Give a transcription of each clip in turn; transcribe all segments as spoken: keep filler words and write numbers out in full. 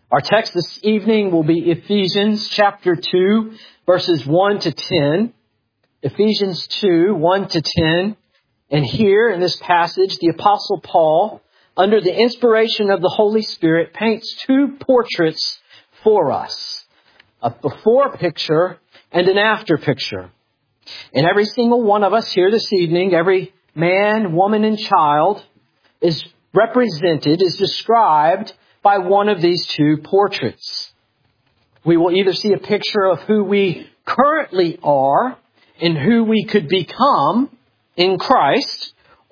Our text this evening will be Ephesians chapter two, verses one to ten. Ephesians two, one to ten. And here in this passage, the Apostle Paul, under the inspiration of the Holy Spirit, paints two portraits for us. A before picture and an after picture. And every single one of us here this evening, every man, woman, and child is represented, is described by one of these two portraits. We will either see a picture of who we currently are and who we could become in Christ,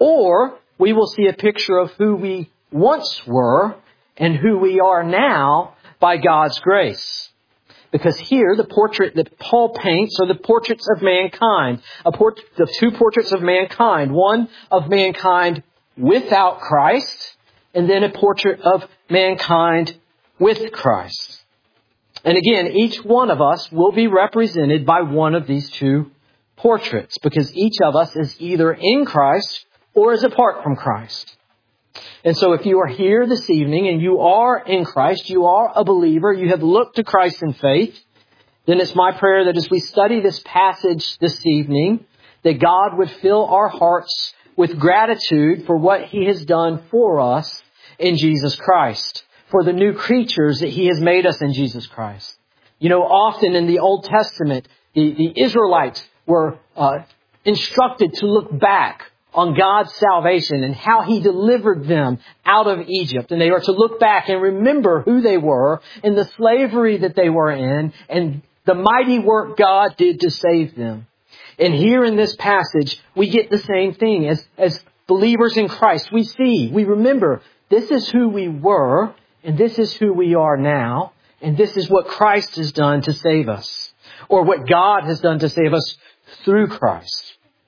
or we will see a picture of who we once were and who we are now by God's grace. Because here, the portrait that Paul paints are the portraits of mankind. A port- the two portraits of mankind. One of mankind without Christ, and then a portrait of mankind with Christ. And again, each one of us will be represented by one of these two portraits, because each of us is either in Christ or is apart from Christ. And so if you are here this evening and you are in Christ, you are a believer, you have looked to Christ in faith, then it's my prayer that as we study this passage this evening, that God would fill our hearts with gratitude for what He has done for us in Jesus Christ, for the new creatures that He has made us in Jesus Christ. You know, often in the Old Testament, the, the Israelites were uh, instructed to look back on God's salvation and how He delivered them out of Egypt. And they are to look back and remember who they were and the slavery that they were in and the mighty work God did to save them. And here in this passage, we get the same thing. As, as believers in Christ, we see, we remember, this is who we were and this is who we are now. And this is what Christ has done to save us, or what God has done to save us through Christ.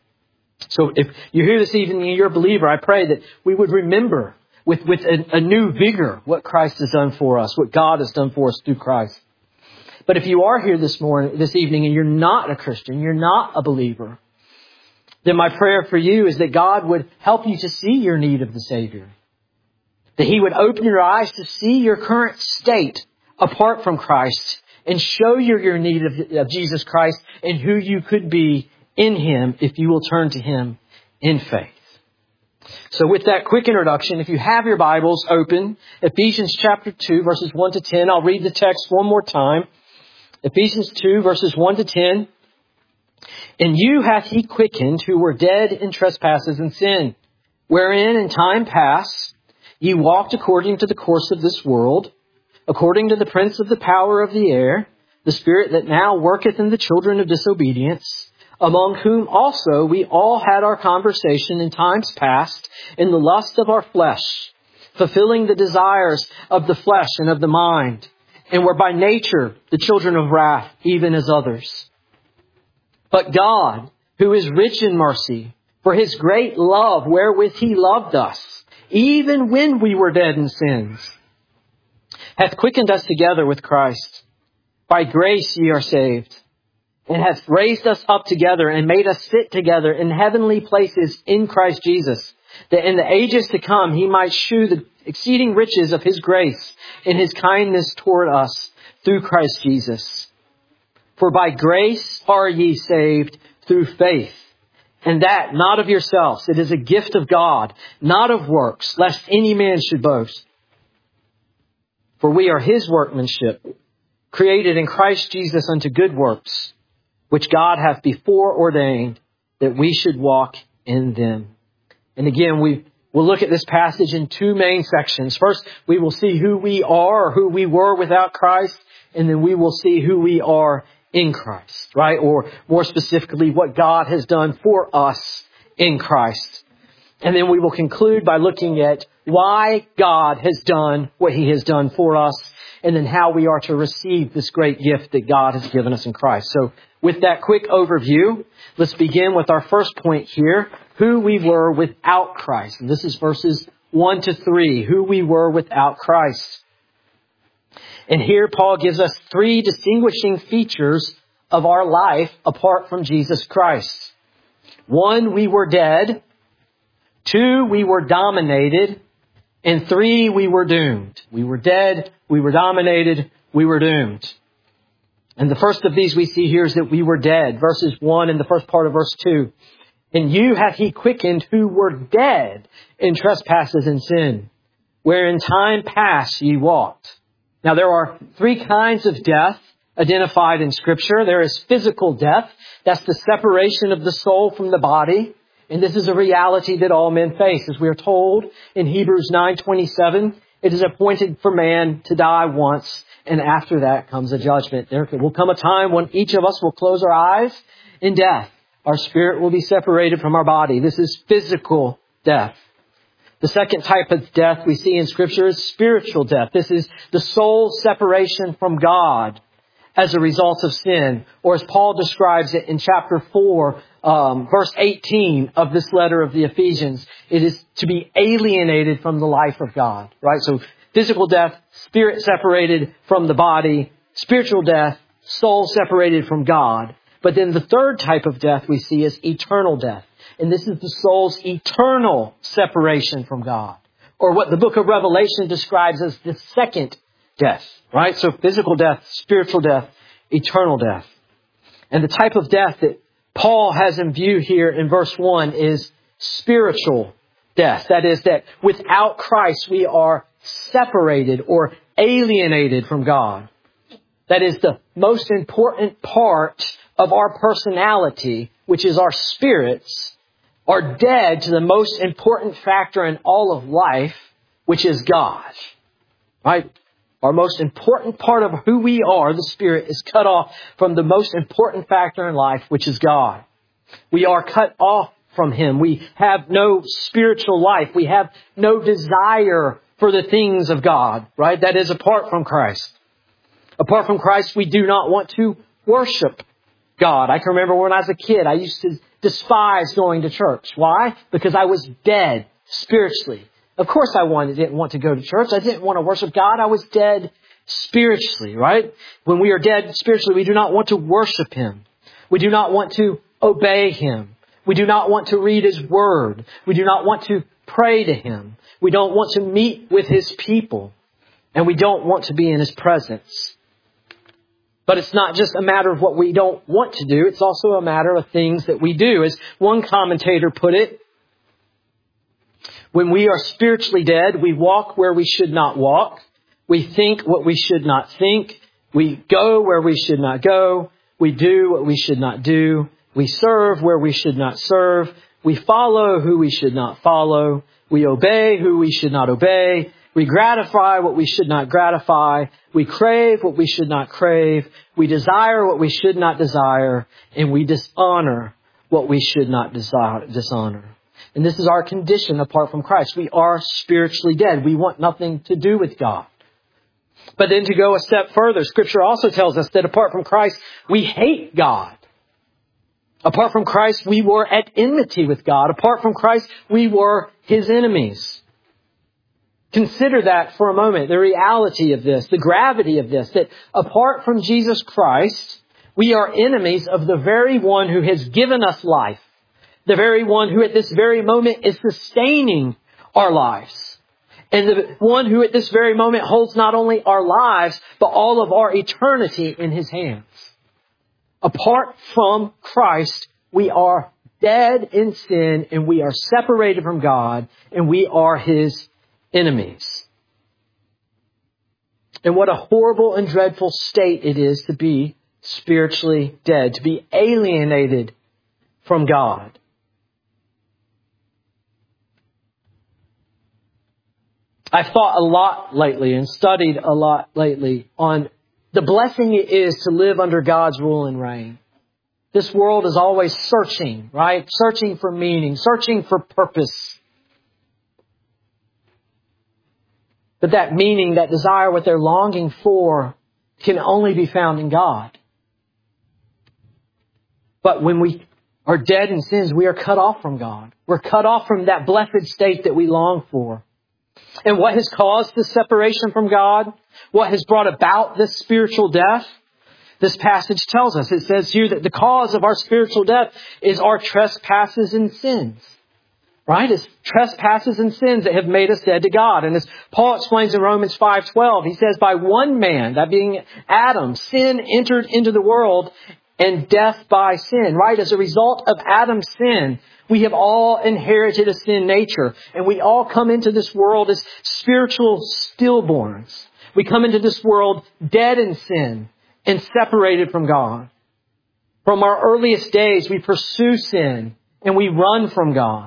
So if you're here this evening and you're a believer, I pray that we would remember with, with a, a new vigor what Christ has done for us, what God has done for us through Christ. But if you are here this morning, this evening, and you're not a Christian, you're not a believer, then my prayer for you is that God would help you to see your need of the Savior. That He would open your eyes to see your current state apart from Christ and show you your need of, of Jesus Christ and who you could be in Him if you will turn to Him in faith. So with that quick introduction, if you have your Bibles open, Ephesians chapter two, verses one to ten, I'll read the text one more time. Ephesians two, verses one to ten. And you hath He quickened who were dead in trespasses and sin, wherein in time past ye walked according to the course of this world, according to the prince of the power of the air, the spirit that now worketh in the children of disobedience, among whom also we all had our conversation in times past in the lust of our flesh, fulfilling the desires of the flesh and of the mind, and were by nature the children of wrath, even as others. But God, who is rich in mercy, for His great love wherewith He loved us, even when we were dead in sins, hath quickened us together with Christ. By grace ye are saved, and hath raised us up together and made us sit together in heavenly places in Christ Jesus, that in the ages to come He might shew the exceeding riches of His grace in His kindness toward us through Christ Jesus. For by grace are ye saved through faith, and that not of yourselves. It is a gift of God, not of works, lest any man should boast. For we are His workmanship, created in Christ Jesus unto good works, which God hath before ordained that we should walk in them. And again, we will look at this passage in two main sections. First, we will see who we are or who we were without Christ, and then we will see who we are in Christ, right? Or more specifically, what God has done for us in Christ. And then we will conclude by looking at why God has done what He has done for us, and then how we are to receive this great gift that God has given us in Christ. So with that quick overview, let's begin with our first point here, who we were without Christ. And this is verses one to three, who we were without Christ. And here Paul gives us three distinguishing features of our life apart from Jesus Christ. One, we were dead. Two, we were dominated. And three, we were doomed. We were dead, we were dominated, we were doomed. And the first of these we see here is that we were dead. Verses one and the first part of verse two. And you hath he quickened who were dead in trespasses and sin, where in time past ye walked. Now there are three kinds of death identified in Scripture. There is physical death. That's the separation of the soul from the body. And this is a reality that all men face. As we are told in Hebrews nine twenty-seven, it is appointed for man to die once, and after that comes a judgment. There will come a time when each of us will close our eyes in death. Our spirit will be separated from our body. This is physical death. The second type of death we see in Scripture is spiritual death. This is the soul separation from God as a result of sin. Or as Paul describes it in chapter four, um, verse eighteen of this letter of the Ephesians, it is to be alienated from the life of God. Right? So physical death, spirit separated from the body. Spiritual death, soul separated from God. But then the third type of death we see is eternal death. And this is the soul's eternal separation from God. Or what the book of Revelation describes as the second death. Right? So physical death, spiritual death, eternal death. And the type of death that Paul has in view here in verse one is spiritual death. That is, that without Christ we are separated or alienated from God. That is the most important part of our personality, which is our spirits, are dead to the most important factor in all of life, which is God. Right? Our most important part of who we are, the spirit, is cut off from the most important factor in life, which is God. We are cut off from Him. We have no spiritual life. We have no desire for the things of God, right? That is apart from Christ. Apart from Christ, we do not want to worship God. I can remember when I was a kid, I used to despise going to church. Why? Because I was dead spiritually. Of course I wanted, didn't want to go to church. I didn't want to worship God. I was dead spiritually, right? When we are dead spiritually, we do not want to worship Him. We do not want to obey Him. We do not want to read His Word. We do not want to pray to Him. We don't want to meet with His people. And we don't want to be in His presence. But it's not just a matter of what we don't want to do. It's also a matter of things that we do. As one commentator put it, when we are spiritually dead, we walk where we should not walk. We think what we should not think. We go where we should not go. We do what we should not do. We serve where we should not serve. We follow who we should not follow. We obey who we should not obey. We gratify what we should not gratify. We crave what we should not crave. We desire what we should not desire. And we dishonor what we should not desire, dishonor. And this is our condition apart from Christ. We are spiritually dead. We want nothing to do with God. But then to go a step further, Scripture also tells us that apart from Christ, we hate God. Apart from Christ, we were at enmity with God. Apart from Christ, we were His enemies. Consider that for a moment, the reality of this, the gravity of this, that apart from Jesus Christ, we are enemies of the very one who has given us life, the very one who at this very moment is sustaining our lives, and the one who at this very moment holds not only our lives, but all of our eternity in His hands. Apart from Christ, we are dead in sin, and we are separated from God, and we are His enemies. And what a horrible and dreadful state it is to be spiritually dead, to be alienated from God. I've thought a lot lately and studied a lot lately on the blessing it is to live under God's rule and reign. This world is always searching, right? Searching for meaning, searching for purpose. But that meaning, that desire, what they're longing for can only be found in God. But when we are dead in sins, we are cut off from God. We're cut off from that blessed state that we long for. And what has caused this separation from God? What has brought about this spiritual death? This passage tells us. It says here that the cause of our spiritual death is our trespasses and sins. Right? It's trespasses and sins that have made us dead to God. And as Paul explains in Romans five twelve, he says, by one man, that being Adam, sin entered into the world and death by sin. Right? As a result of Adam's sin, we have all inherited a sin nature. And we all come into this world as spiritual stillborns. We come into this world dead in sin and separated from God. From our earliest days, we pursue sin and we run from God.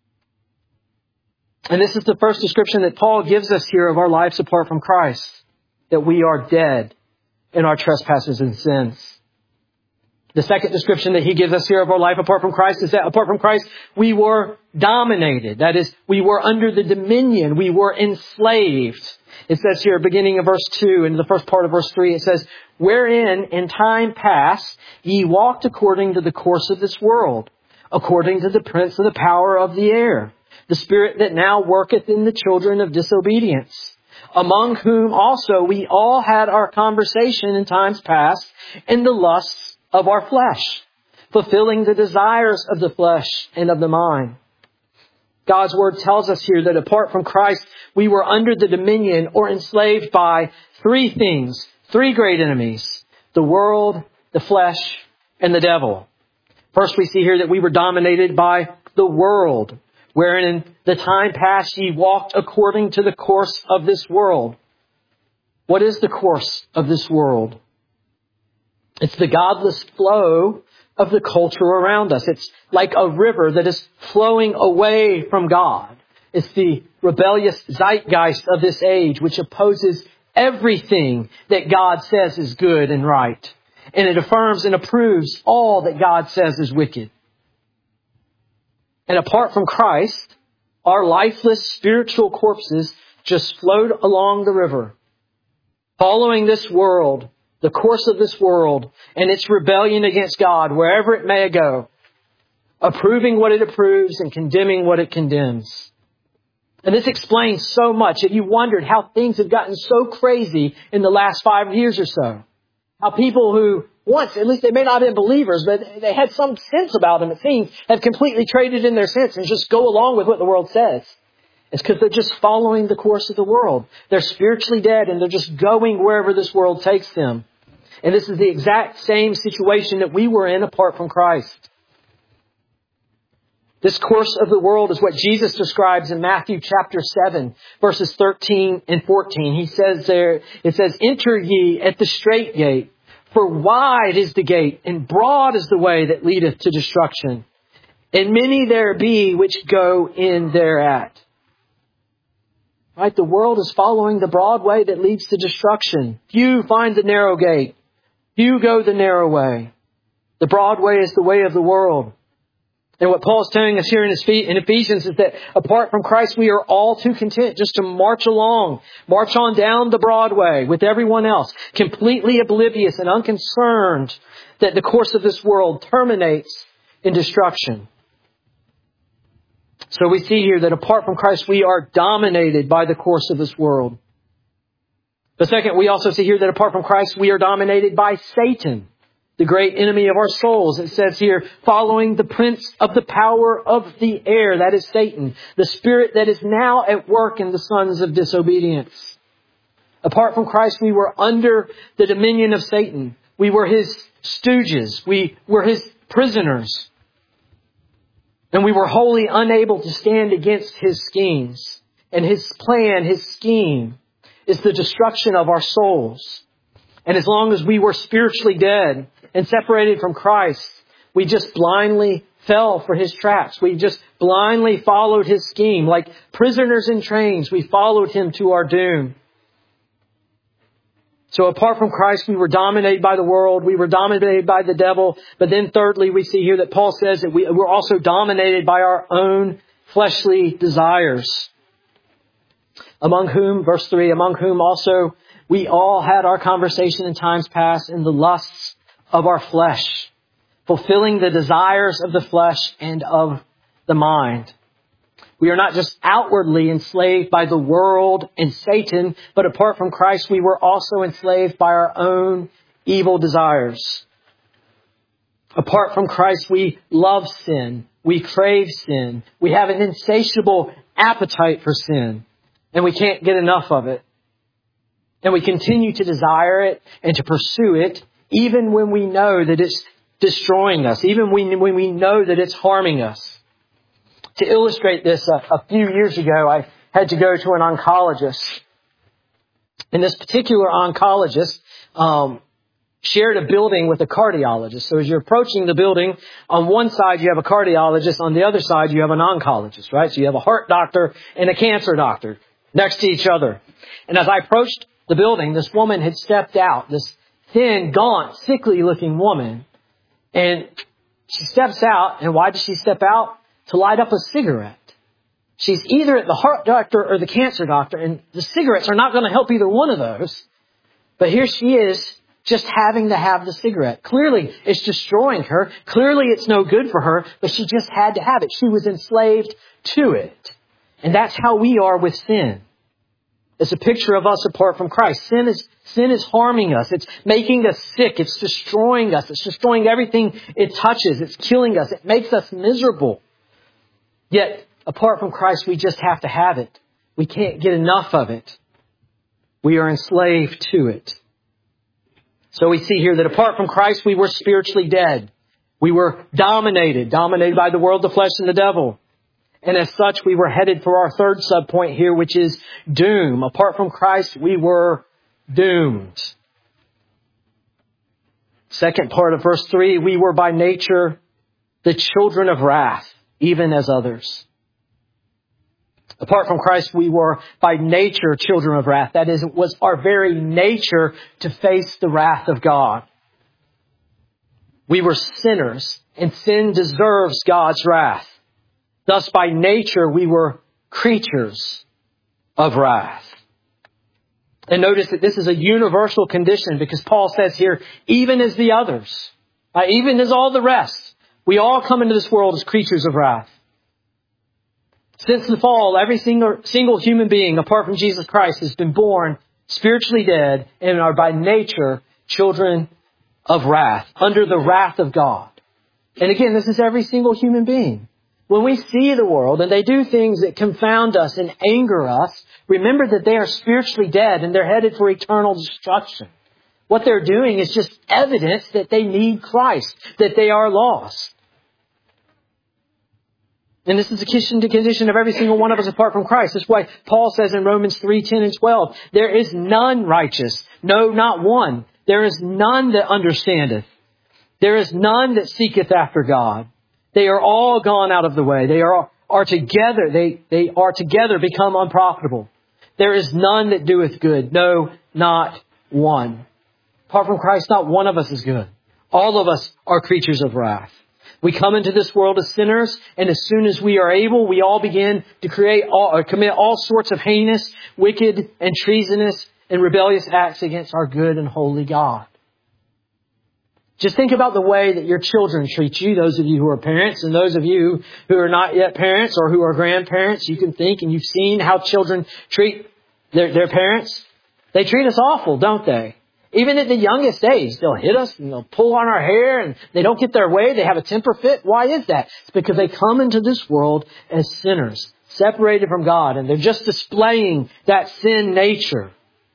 And this is the first description that Paul gives us here of our lives apart from Christ, that we are dead in our trespasses and sins. The second description that he gives us here of our life apart from Christ is that apart from Christ, we were dominated. That is, we were under the dominion. We were enslaved. It says here, beginning of verse two, and the first part of verse three, it says, wherein in time past ye walked according to the course of this world, according to the prince of the power of the air, the spirit that now worketh in the children of disobedience, among whom also we all had our conversation in times past in the lusts of our flesh, fulfilling the desires of the flesh and of the mind. God's word tells us here that apart from Christ, we were under the dominion or enslaved by three things, three great enemies, the world, the flesh, and the devil. First, we see here that we were dominated by the world, wherein in the time past ye walked according to the course of this world. What is the course of this world? It's the godless flow of the culture around us. It's like a river that is flowing away from God. It's the rebellious zeitgeist of this age, which opposes everything that God says is good and right. And it affirms and approves all that God says is wicked. And apart from Christ, our lifeless spiritual corpses just float along the river, following this world, the course of this world, and its rebellion against God, wherever it may go, approving what it approves and condemning what it condemns. And this explains so much. If you wondered how things have gotten so crazy in the last five years or so, how people who once, at least they may not have been believers, but they had some sense about them, it seems, have completely traded in their sense and just go along with what the world says. It's because they're just following the course of the world. They're spiritually dead and they're just going wherever this world takes them. And this is the exact same situation that we were in apart from Christ. This course of the world is what Jesus describes in Matthew chapter seven, verses thirteen and fourteen. He says there, it says, enter ye at the strait gate, for wide is the gate, and broad is the way that leadeth to destruction. And many there be which go in thereat. Right? The world is following the broad way that leads to destruction. Few find the narrow gate. Few go the narrow way. The broad way is the way of the world. And what Paul's telling us here in Ephesians is that apart from Christ, we are all too content just to march along, march on down the broad way with everyone else, completely oblivious and unconcerned that the course of this world terminates in destruction. So we see here that apart from Christ, we are dominated by the course of this world. But second, we also see here that apart from Christ, we are dominated by Satan, the great enemy of our souls. It says here, following the prince of the power of the air, that is Satan, the spirit that is now at work in the sons of disobedience. Apart from Christ, we were under the dominion of Satan. We were his stooges. We were his prisoners. And we were wholly unable to stand against his schemes. And his plan, his scheme, is the destruction of our souls. And as long as we were spiritually dead and separated from Christ, we just blindly fell for his traps. We just blindly followed his scheme. Like prisoners in chains, we followed him to our doom. So apart from Christ, we were dominated by the world. We were dominated by the devil. But then thirdly, we see here that Paul says that we, we're also dominated by our own fleshly desires. Among whom, verse three, among whom also we all had our conversation in times past in the lusts of our flesh, fulfilling the desires of the flesh and of the mind. We are not just outwardly enslaved by the world and Satan, but apart from Christ, we were also enslaved by our own evil desires. Apart from Christ, we love sin. We crave sin. We have an insatiable appetite for sin. And we can't get enough of it. And we continue to desire it and to pursue it, even when we know that it's destroying us, even when we know that it's harming us. To illustrate this, a, a few years ago, I had to go to an oncologist. And this particular oncologist um, shared a building with a cardiologist. So as you're approaching the building, on one side you have a cardiologist, on the other side you have an oncologist, right? So you have a heart doctor and a cancer doctor next to each other. And as I approached the building, this woman had stepped out, this thin, gaunt, sickly-looking woman. And she steps out, and why does she step out? To light up a cigarette. She's either at the heart doctor or the cancer doctor, and the cigarettes are not going to help either one of those. But here she is, just having to have the cigarette. Clearly, it's destroying her. Clearly, it's no good for her, but she just had to have it. She was enslaved to it. And that's how we are with sin. It's a picture of us apart from Christ. Sin is, sin is harming us. It's making us sick. It's destroying us. It's destroying everything it touches. It's killing us. It makes us miserable. Yet, apart from Christ, we just have to have it. We can't get enough of it. We are enslaved to it. So we see here that apart from Christ, we were spiritually dead. We were dominated, dominated by the world, the flesh, and the devil. And as such, we were headed for our third subpoint here, which is doom. Apart from Christ, we were doomed. Second part of verse three, we were by nature the children of wrath, even as others. Apart from Christ, we were by nature children of wrath. That is, it was our very nature to face the wrath of God. We were sinners, and sin deserves God's wrath. Thus, by nature, we were creatures of wrath. And notice that this is a universal condition because Paul says here, even as the others, uh, even as all the rest, we all come into this world as creatures of wrath. Since the fall, every single, single human being, apart from Jesus Christ, has been born spiritually dead and are by nature children of wrath, under the wrath of God. And again, this is every single human being. When we see the world and they do things that confound us and anger us, remember that they are spiritually dead and they're headed for eternal destruction. What they're doing is just evidence that they need Christ, that they are lost. And this is the condition of every single one of us apart from Christ. That's why Paul says in Romans three, ten and twelve, there is none righteous, no, not one. There is none that understandeth. There is none that seeketh after God. They are all gone out of the way. They are, are together. They, they are together become unprofitable. There is none that doeth good. No, not one. Apart from Christ, not one of us is good. All of us are creatures of wrath. We come into this world as sinners, and as soon as we are able, we all begin to create all, or commit all sorts of heinous, wicked, and treasonous and rebellious acts against our good and holy God. Just think about the way that your children treat you, those of you who are parents, and those of you who are not yet parents or who are grandparents. You can think, and you've seen how children treat their, their parents. They treat us awful, don't they? Even at the youngest age, they'll hit us and they'll pull on our hair and they don't get their way. They have a temper fit. Why is that? It's because they come into this world as sinners, separated from God, and they're just displaying that sin nature.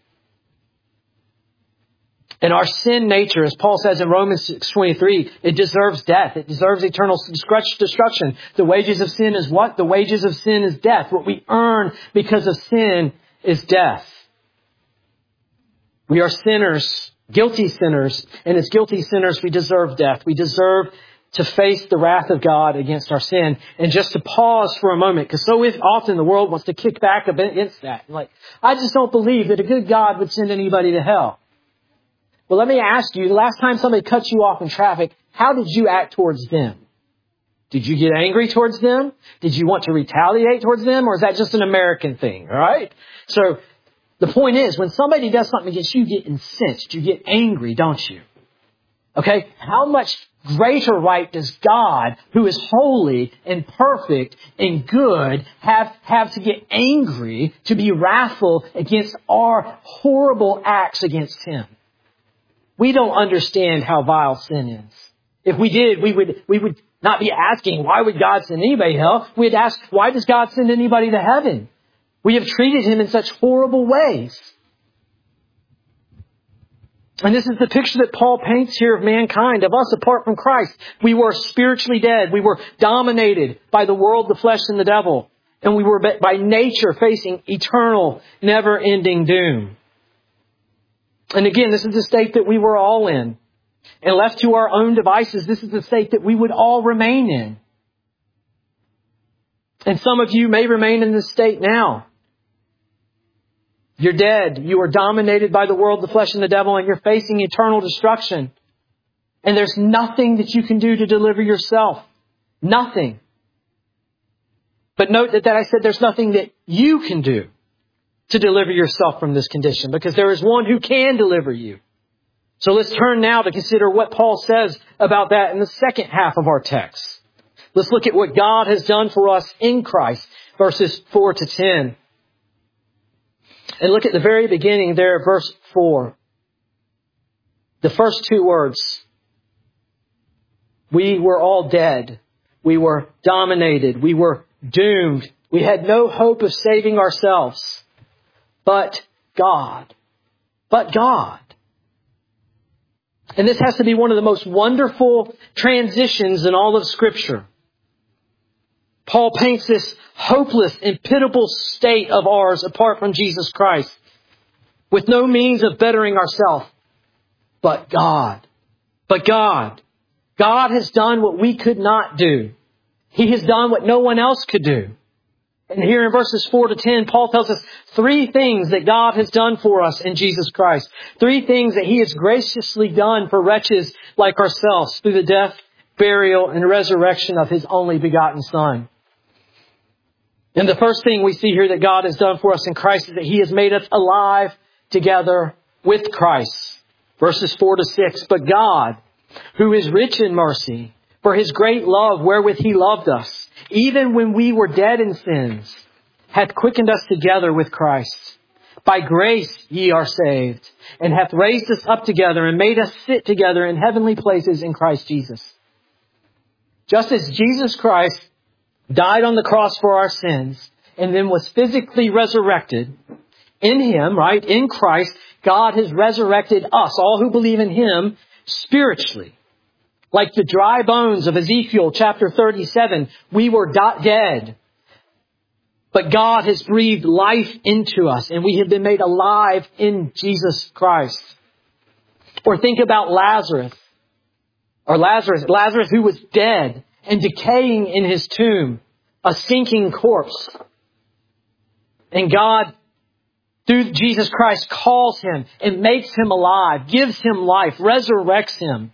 And our sin nature, as Paul says in Romans six twenty-three, it deserves death. It deserves eternal destruction. The wages of sin is what? The wages of sin is death. What we earn because of sin is death. We are sinners, guilty sinners, and as guilty sinners, we deserve death. We deserve to face the wrath of God against our sin. And just to pause for a moment, because so often the world wants to kick back against that. Like, I just don't believe that a good God would send anybody to hell. Well, let me ask you, the last time somebody cut you off in traffic, how did you act towards them? Did you get angry towards them? Did you want to retaliate towards them? Or is that just an American thing? All right? So the point is, when somebody does something against you, you get incensed. You get angry, don't you? Okay? How much greater right does God, who is holy and perfect and good, have, have to get angry, to be wrathful against our horrible acts against Him? We don't understand how vile sin is. If we did, we would, we would not be asking, why would God send anybody to hell? We'd ask, why does God send anybody to heaven? We have treated Him in such horrible ways. And this is the picture that Paul paints here of mankind, of us apart from Christ. We were spiritually dead. We were dominated by the world, the flesh, and the devil. And we were by nature facing eternal, never-ending doom. And again, this is the state that we were all in. And left to our own devices, this is the state that we would all remain in. And some of you may remain in this state now. You're dead. You are dominated by the world, the flesh, and the devil, and you're facing eternal destruction. And there's nothing that you can do to deliver yourself. Nothing. But note that, that I said there's nothing that you can do to deliver yourself from this condition, because there is one who can deliver you. So let's turn now to consider what Paul says about that in the second half of our text. Let's look at what God has done for us in Christ, verses four to ten. And look at the very beginning there, verse four. The first two words. We were all dead. We were dominated. We were doomed. We had no hope of saving ourselves. But God. But God. And this has to be one of the most wonderful transitions in all of Scripture. Paul paints this hopeless and pitiable state of ours apart from Jesus Christ, with no means of bettering ourselves. But God. But God. God has done what we could not do. He has done what no one else could do. And here in verses four to ten, Paul tells us three things that God has done for us in Jesus Christ. Three things that He has graciously done for wretches like ourselves through the death, burial, and resurrection of His only begotten Son. And the first thing we see here that God has done for us in Christ is that He has made us alive together with Christ. Verses four to six. But God, who is rich in mercy, for His great love wherewith He loved us, even when we were dead in sins, hath quickened us together with Christ. By grace ye are saved, and hath raised us up together and made us sit together in heavenly places in Christ Jesus. Just as Jesus Christ died on the cross for our sins, and then was physically resurrected, in Him, right, in Christ, God has resurrected us, all who believe in Him, spiritually. Like the dry bones of Ezekiel chapter thirty-seven, we were dead. But God has breathed life into us, and we have been made alive in Jesus Christ. Or think about Lazarus. Or Lazarus, Lazarus who was dead and decaying in his tomb, a sinking corpse. And God, through Jesus Christ, calls him and makes him alive, gives him life, resurrects him.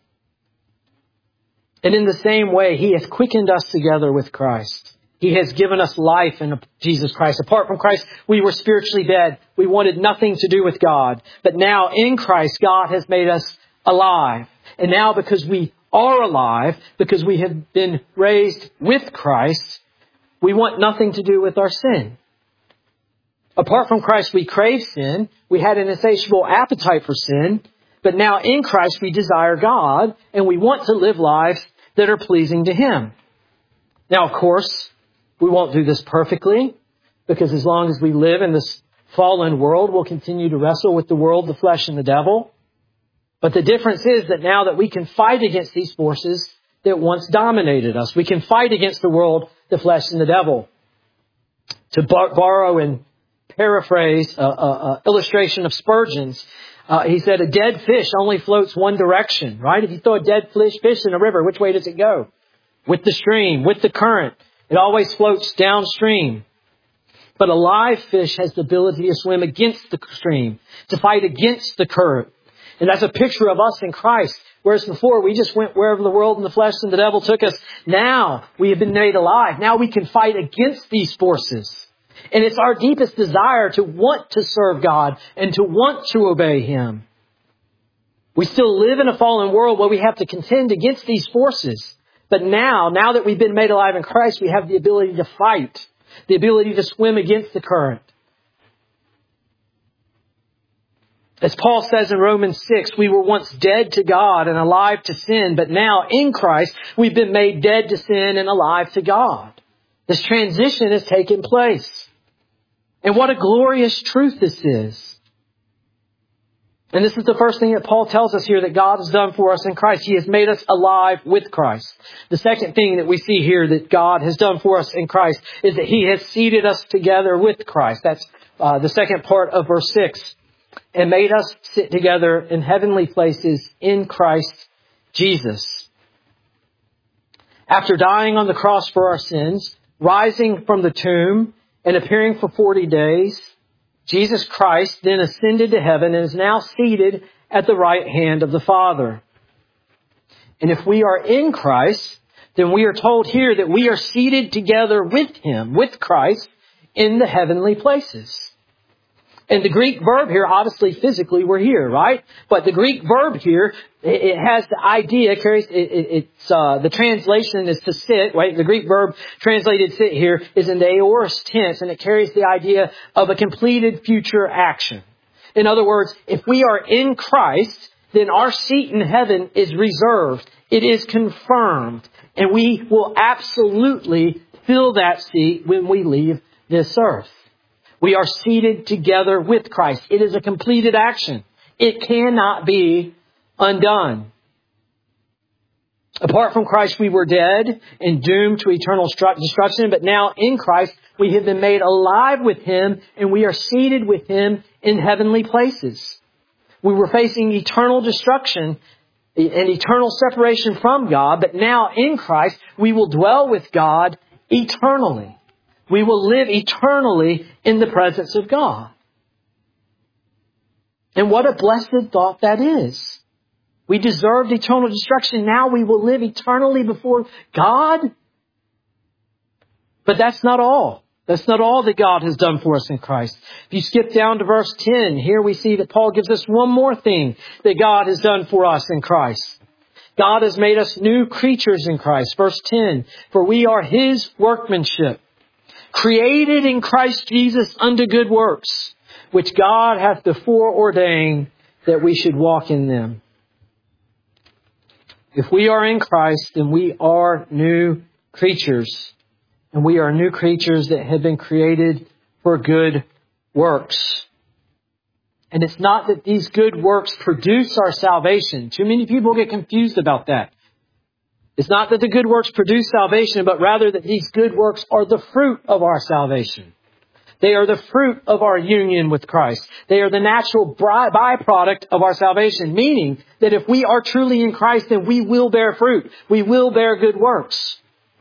And in the same way, He has quickened us together with Christ. He has given us life in Jesus Christ. Apart from Christ, we were spiritually dead. We wanted nothing to do with God. But now in Christ, God has made us alive. And now because we are alive, because we have been raised with Christ, we want nothing to do with our sin. Apart from Christ, we crave sin. We had an insatiable appetite for sin. But now in Christ, we desire God, and we want to live lives that are pleasing to Him. Now, of course, we won't do this perfectly, because as long as we live in this fallen world, we'll continue to wrestle with the world, the flesh, and the devil. But the difference is that now that we can fight against these forces that once dominated us, we can fight against the world, the flesh, and the devil. To bar- borrow and paraphrase an illustration of Spurgeon's, Uh, he said, a dead fish only floats one direction, right? If you throw a dead fish, fish in a river, which way does it go? With the stream, with the current. It always floats downstream. But a live fish has the ability to swim against the stream, to fight against the current. And that's a picture of us in Christ. Whereas before, we just went wherever the world and the flesh and the devil took us. Now, we have been made alive. Now we can fight against these forces. And it's our deepest desire to want to serve God and to want to obey Him. We still live in a fallen world where we have to contend against these forces. But now, now that we've been made alive in Christ, we have the ability to fight, the ability to swim against the current. As Paul says in Romans six, we were once dead to God and alive to sin, but now in Christ we've been made dead to sin and alive to God. This transition has taken place. And what a glorious truth this is. And this is the first thing that Paul tells us here that God has done for us in Christ. He has made us alive with Christ. The second thing that we see here that God has done for us in Christ is that He has seated us together with Christ. That's uh, the second part of verse six. And made us sit together in heavenly places in Christ Jesus. After dying on the cross for our sins, rising from the tomb, and appearing for forty days, Jesus Christ then ascended to heaven and is now seated at the right hand of the Father. And if we are in Christ, then we are told here that we are seated together with Him, with Christ, in the heavenly places. And the Greek verb here, obviously physically we're here, right? But the Greek verb here, it has the idea, carries, it, it, it's, uh, the translation is to sit, right? The Greek verb translated sit here is in the aorist tense, and it carries the idea of a completed future action. In other words, if we are in Christ, then our seat in heaven is reserved. It is confirmed. And we will absolutely fill that seat when we leave this earth. We are seated together with Christ. It is a completed action. It cannot be undone. Apart from Christ, we were dead and doomed to eternal destruction. But now in Christ, we have been made alive with Him and we are seated with Him in heavenly places. We were facing eternal destruction and eternal separation from God. But now in Christ, we will dwell with God eternally. We will live eternally in the presence of God. And what a blessed thought that is. We deserved eternal destruction. Now we will live eternally before God. But that's not all. That's not all that God has done for us in Christ. If you skip down to verse ten, here we see that Paul gives us one more thing that God has done for us in Christ. God has made us new creatures in Christ. Verse ten, for we are His workmanship, created in Christ Jesus unto good works, which God hath before ordained that we should walk in them. If we are in Christ, then we are new creatures. And we are new creatures that have been created for good works. And it's not that these good works produce our salvation. Too many people get confused about that. It's not that the good works produce salvation, but rather that these good works are the fruit of our salvation. They are the fruit of our union with Christ. They are the natural byproduct of our salvation, meaning that if we are truly in Christ, then we will bear fruit. We will bear good works.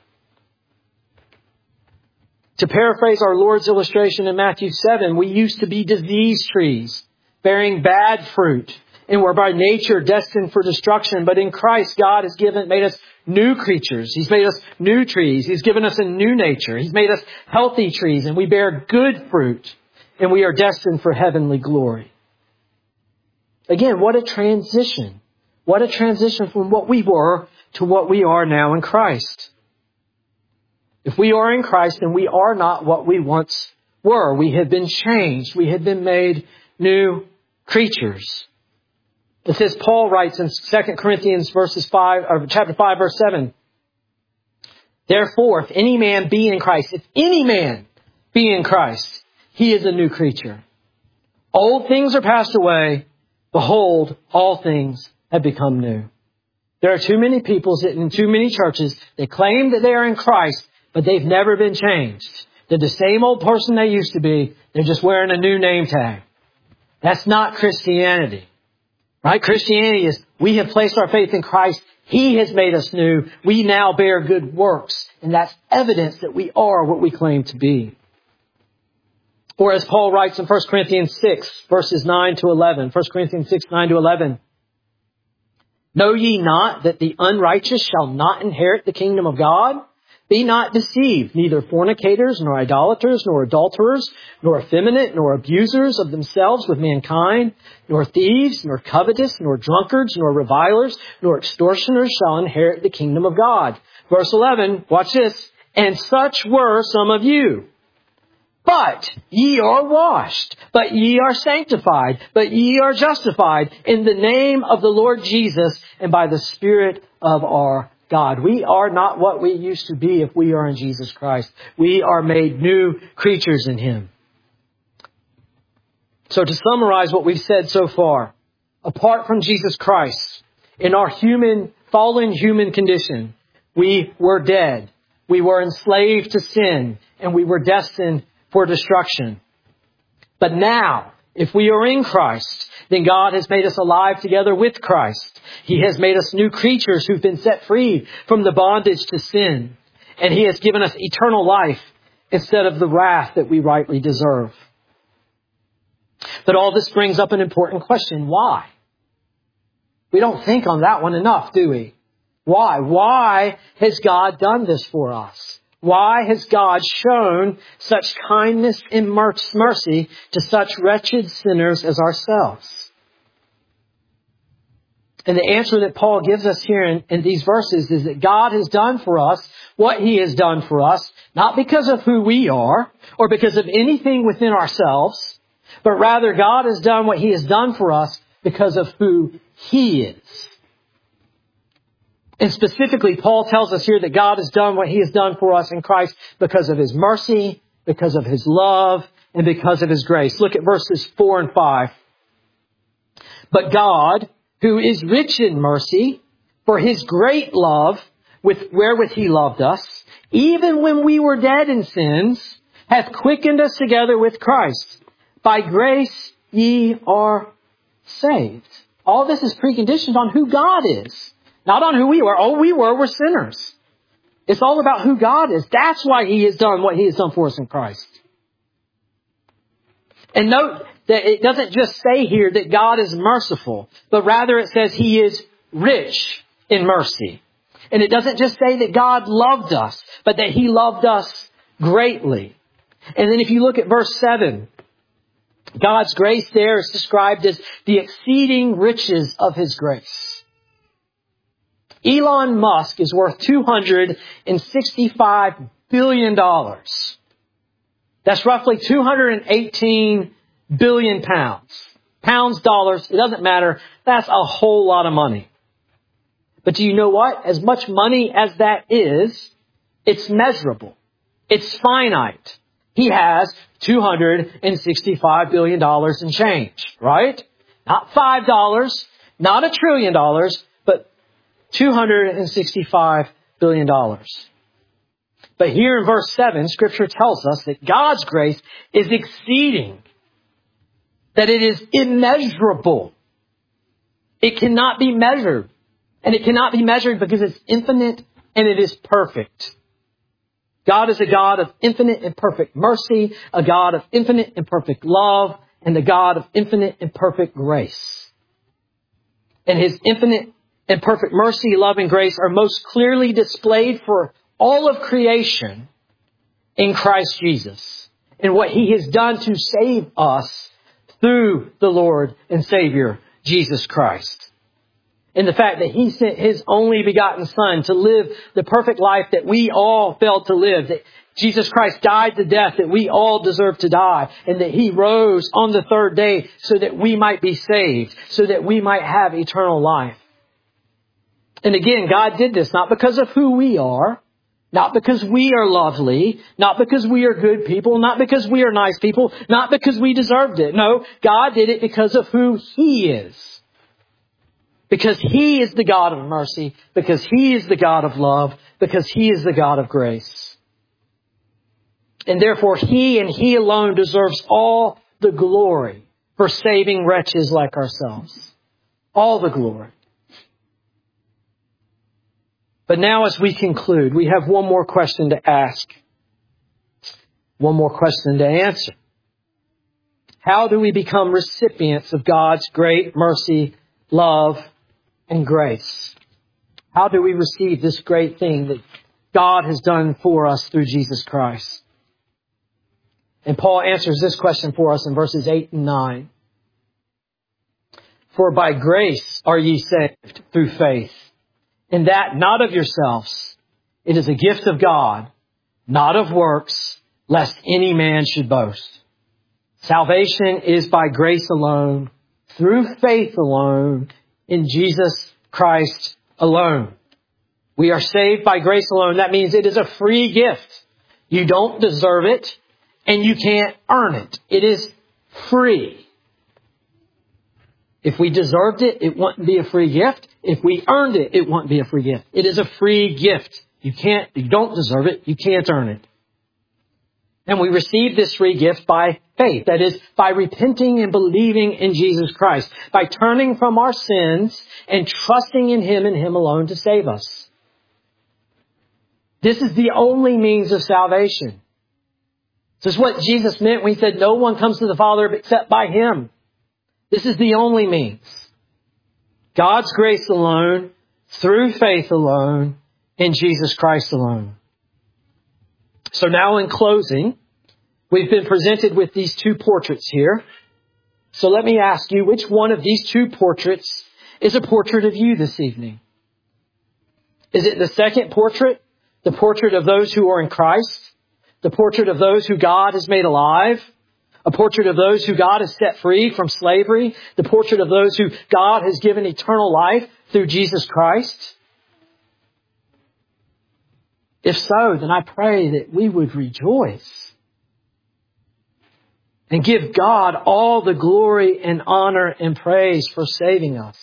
To paraphrase our Lord's illustration in Matthew seven, we used to be disease trees, bearing bad fruit, and were by nature destined for destruction. But in Christ, God has given, made us new creatures. He's made us new trees. He's given us a new nature. He's made us healthy trees, and we bear good fruit, and we are destined for heavenly glory. Again, what a transition. What a transition from what we were to what we are now in Christ. If we are in Christ, then we are not what we once were. We have been changed. We have been made new creatures. It says, Paul writes in Second Corinthians verses five, or chapter five, verse seven. Therefore, if any man be in Christ, if any man be in Christ, he is a new creature. Old things are passed away. Behold, all things have become new. There are too many people sitting in too many churches. They claim that they are in Christ, but they've never been changed. They're the same old person they used to be. They're just wearing a new name tag. That's not Christianity. Right? Christianity is, we have placed our faith in Christ. He has made us new. We now bear good works. And that's evidence that we are what we claim to be. Or as Paul writes in First Corinthians six, verses nine to eleven. First Corinthians six, nine to eleven. Know ye not that the unrighteous shall not inherit the kingdom of God? Be not deceived, neither fornicators, nor idolaters, nor adulterers, nor effeminate, nor abusers of themselves with mankind, nor thieves, nor covetous, nor drunkards, nor revilers, nor extortioners shall inherit the kingdom of God. Verse eleven, watch this. And such were some of you. But ye are washed, but ye are sanctified, but ye are justified in the name of the Lord Jesus and by the Spirit of our God. We are not what we used to be if we are in Jesus Christ. We are made new creatures in Him. So to summarize what we've said so far, apart from Jesus Christ, in our human, fallen human condition, we were dead. We were enslaved to sin, and we were destined for destruction. But now, if we are in Christ, then God has made us alive together with Christ. He has made us new creatures who've been set free from the bondage to sin. And He has given us eternal life instead of the wrath that we rightly deserve. But all this brings up an important question. Why? We don't think on that one enough, do we? Why? Why has God done this for us? Why has God shown such kindness and mercy to such wretched sinners as ourselves? And the answer that Paul gives us here in, in these verses is that God has done for us what He has done for us, not because of who we are or because of anything within ourselves, but rather God has done what He has done for us because of who He is. And specifically, Paul tells us here that God has done what He has done for us in Christ because of His mercy, because of His love, and because of His grace. Look at verses four and five. But God, who is rich in mercy, for His great love, with wherewith He loved us, even when we were dead in sins, hath quickened us together with Christ. By grace ye are saved. All this is preconditioned on who God is. Not on who we were. All we were were sinners. It's all about who God is. That's why He has done what He has done for us in Christ. And note that it doesn't just say here that God is merciful, but rather it says He is rich in mercy. And it doesn't just say that God loved us, but that He loved us greatly. And then if you look at verse seven, God's grace there is described as the exceeding riches of His grace. Elon Musk is worth two hundred sixty-five billion dollars. That's roughly two hundred eighteen billion pounds. Pounds, dollars, it doesn't matter. That's a whole lot of money. But do you know what? As much money as that is, it's measurable. It's finite. He has two hundred sixty-five billion dollars in change, right? Not five dollars, not a trillion dollars, but two hundred sixty-five billion dollars. But here in verse seven, Scripture tells us that God's grace is exceeding, that it is immeasurable. It cannot be measured. And it cannot be measured because it's infinite and it is perfect. God is a God of infinite and perfect mercy, a God of infinite and perfect love, and a God of infinite and perfect grace. And His infinite and perfect mercy, love, and grace are most clearly displayed for all of creation in Christ Jesus, and what He has done to save us through the Lord and Savior, Jesus Christ. And the fact that He sent His only begotten Son to live the perfect life that we all failed to live, that Jesus Christ died the death that we all deserve to die, and that He rose on the third day so that we might be saved, so that we might have eternal life. And again, God did this not because of who we are, not because we are lovely, not because we are good people, not because we are nice people, not because we deserved it. No, God did it because of who He is. Because He is the God of mercy, because He is the God of love, because He is the God of grace. And therefore, He and He alone deserves all the glory for saving wretches like ourselves. All the glory. But now as we conclude, we have one more question to ask. One more question to answer. How do we become recipients of God's great mercy, love, and grace? How do we receive this great thing that God has done for us through Jesus Christ? And Paul answers this question for us in verses eight and nine. For by grace are ye saved through faith, and that not of yourselves. It is a gift of God, not of works, lest any man should boast. Salvation is by grace alone, through faith alone, in Jesus Christ alone. We are saved by grace alone. That means it is a free gift. You don't deserve it, and you can't earn it. It is free. If we deserved it, it wouldn't be a free gift. If we earned it, it wouldn't be a free gift. It is a free gift. You can't, you don't deserve it. You can't earn it. And we receive this free gift by faith. That is, by repenting and believing in Jesus Christ. By turning from our sins and trusting in Him and Him alone to save us. This is the only means of salvation. This is what Jesus meant when He said, no one comes to the Father except by Him. This is the only means. God's grace alone, through faith alone, in Jesus Christ alone. So now in closing, we've been presented with these two portraits here. So let me ask you, which one of these two portraits is a portrait of you this evening? Is it the second portrait, the portrait of those who are in Christ? The portrait of those who God has made alive? A portrait of those who God has set free from slavery? The portrait of those who God has given eternal life through Jesus Christ? If so, then I pray that we would rejoice and give God all the glory and honor and praise for saving us.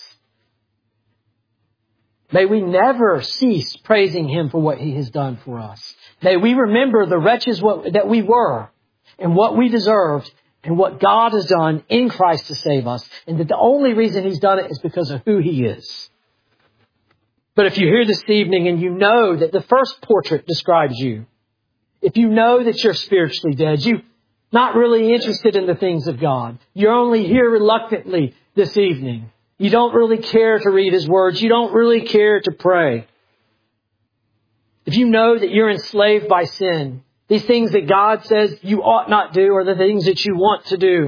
May we never cease praising Him for what He has done for us. May we remember the wretches that we were and what we deserved and what God has done in Christ to save us. And that the only reason He's done it is because of who He is. But if you're here this evening and you know that the first portrait describes you, if you know that you're spiritually dead, you're not really interested in the things of God, you're only here reluctantly this evening, you don't really care to read His words, you don't really care to pray. If you know that you're enslaved by sin, these things that God says you ought not do are the things that you want to do,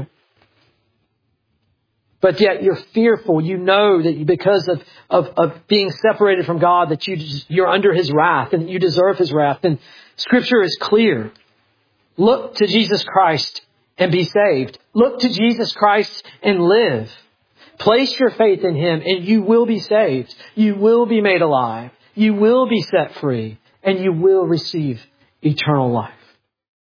but yet you're fearful. You know that because of, of, of being separated from God, that you just, you're under His wrath and that you deserve His wrath. And Scripture is clear. Look to Jesus Christ and be saved. Look to Jesus Christ and live. Place your faith in Him and you will be saved. You will be made alive. You will be set free and you will receive eternal life.